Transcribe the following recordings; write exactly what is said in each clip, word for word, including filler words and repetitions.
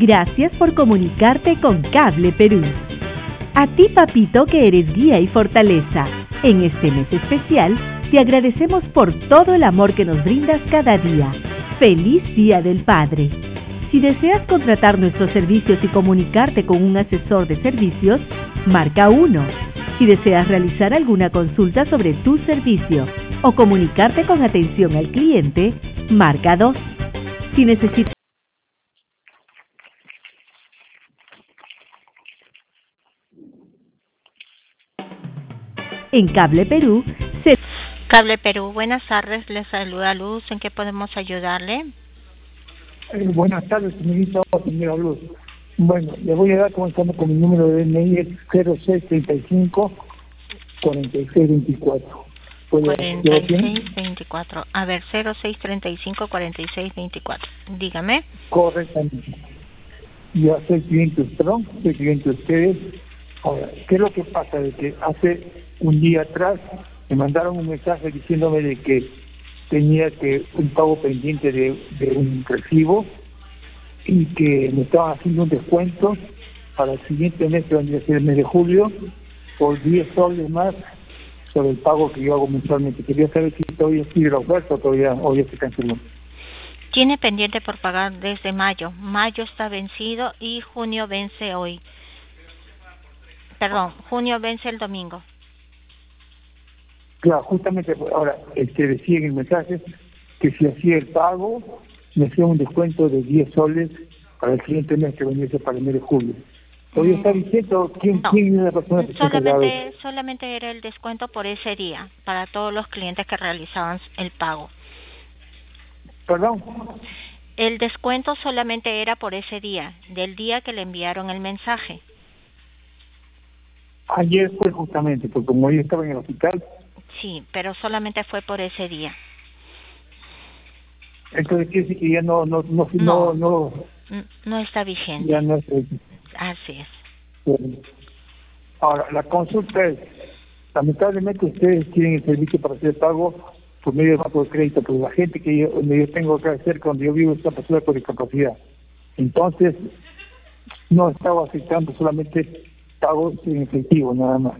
Gracias por comunicarte con Cable Perú. A ti, papito, que eres guía y fortaleza. En este mes especial, te agradecemos por todo el amor que nos brindas cada día. ¡Feliz Día del Padre! Si deseas contratar nuestros servicios y comunicarte con un asesor de servicios, marca uno. Si deseas realizar alguna consulta sobre tu servicio o comunicarte con atención al cliente, marca dos. Si necesitas en Cable Perú, se... Cable Perú, buenas tardes, les saluda Luz, ¿en qué podemos ayudarle? Eh, buenas tardes, señorita, señora Luz. Bueno, le voy a dar comenzando con mi número de D N I, es cero seis treinta y cinco, cuarenta y seis veinticuatro. cuarenta y seis veinticuatro. A ver, cero seis treinta y cinco, cuarenta y seis veinticuatro. Dígame. Correctamente. Yo soy cliente, perdón, soy cliente de ustedes. Ahora, ¿qué es lo que pasa? De que hace un día atrás me mandaron un mensaje diciéndome de que tenía que un pago pendiente de, de un recibo y que me estaban haciendo un descuento para el siguiente mes, que vendría a ser el mes de julio, por diez soles más sobre el pago que yo hago mensualmente. Quería saber si todavía sigue la oferta o todavía, o ya se canceló. Tiene pendiente por pagar desde mayo. Mayo está vencido y junio vence hoy. Perdón, junio vence el domingo. Claro, justamente ahora este, decía en el mensaje que si hacía el pago me hacía un descuento de diez soles para el siguiente mes, que venía para el mes de julio. ¿Todavía está diciendo quién, no, quién es la persona que solamente, solamente era el descuento por ese día, para todos los clientes que realizaban el pago. ¿Perdón? El descuento solamente era por ese día, del día que le enviaron el mensaje. Ayer fue justamente, porque como yo estaba en el hospital. Sí, pero solamente fue por ese día. Entonces quiere decir que ya no, no, no, no, no, no, no está vigente. Ya no es. Así es. Bueno. Ahora, la consulta es, lamentablemente ustedes tienen el servicio para hacer pago por medio de banco de crédito, pero la gente que yo, donde yo tengo acá cerca, donde yo vivo, está pasada por discapacidad. Entonces, no estaba aceptando solamente pagos en efectivo, nada más.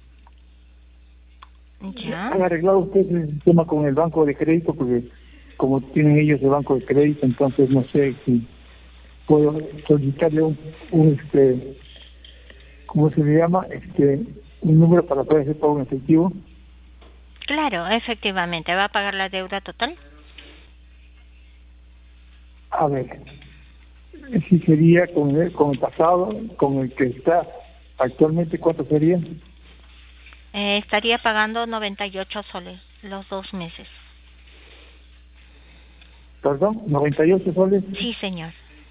¿Ya? ¿Han arreglado ustedes el tema con el banco de crédito? Porque como tienen ellos el banco de crédito, entonces no sé si puedo solicitarle un, un este, ¿cómo se le llama? Este, un número para poder hacer pago en efectivo. Claro, efectivamente. ¿Va a pagar la deuda total? A ver, si sería con el, con el pasado, con el que está actualmente, ¿cuánto sería? Eh, estaría pagando noventa y ocho soles los dos meses. ¿Perdón? ¿noventa y ocho soles? Sí, señor.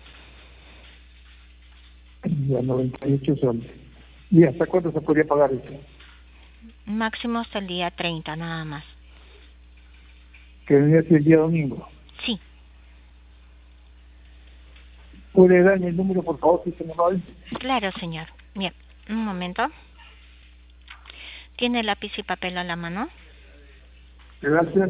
Ya, noventa y ocho soles. ¿Y hasta cuánto se podría pagar eso? Máximo hasta el día treinta, nada más. Que vendría a ser el día domingo. Sí. ¿Puede darme el número, por favor, si se me va? Claro, señor. Bien, un momento. ¿Tiene lápiz y papel a la mano? Gracias.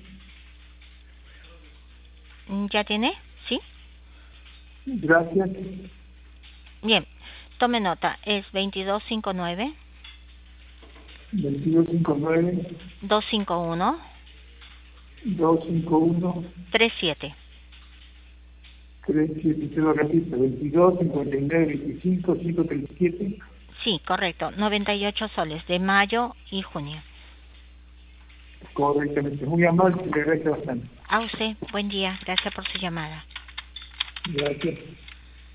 ¿Ya tiene? ¿Sí? Gracias. Bien, tome nota. Es veintidós cincuenta y nueve. veintidós cincuenta y nueve. doscientos cincuenta y uno. doscientos cincuenta y uno. treinta y siete. treinta y siete, se lo repito. veintidós cincuenta y nueve veinticinco ciento treinta y siete. Sí, correcto. noventa y ocho soles de mayo y junio. Correctamente. Muy amable, le agradezco bastante. A usted, buen día. Gracias por su llamada. Gracias.